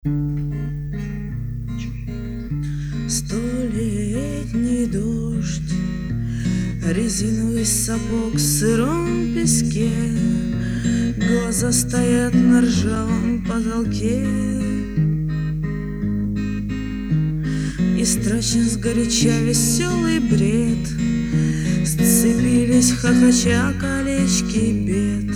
Столетний дождь, резиновый сапог в сыром песке, глаза стоят на ржавом потолке. И страшен сгоряча веселый бред, сцепились хохоча колечки бед.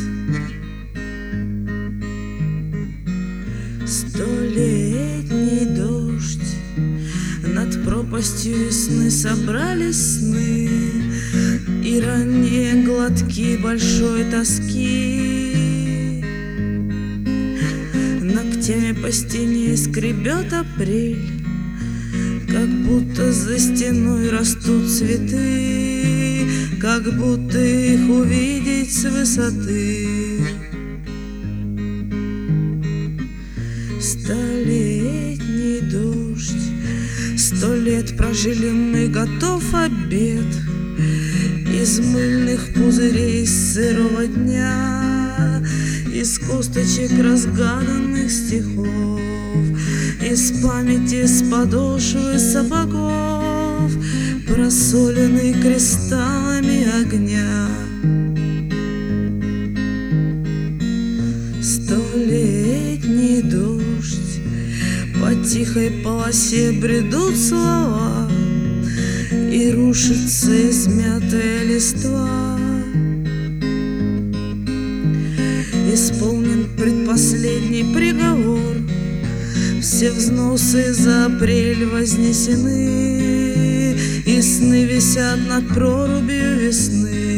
Столетний дождь, над пропастью весны собрались сны и ранние глотки большой тоски. Ногтями по стене скребет апрель, как будто за стеной растут цветы, как будто их увидеть с высоты. Столетний дождь, 100 лет прожили мы, готов обед из мыльных пузырей сырого дня, из косточек разгаданных стихов, из памяти с подошвы сапогов, просоленный кристаллами огня. Столетний дождь, по тихой полосе бредут слова, и рушится измятая листва. Исполнен предпоследний приговор, все взносы за апрель вознесены, и сны висят над прорубью весны.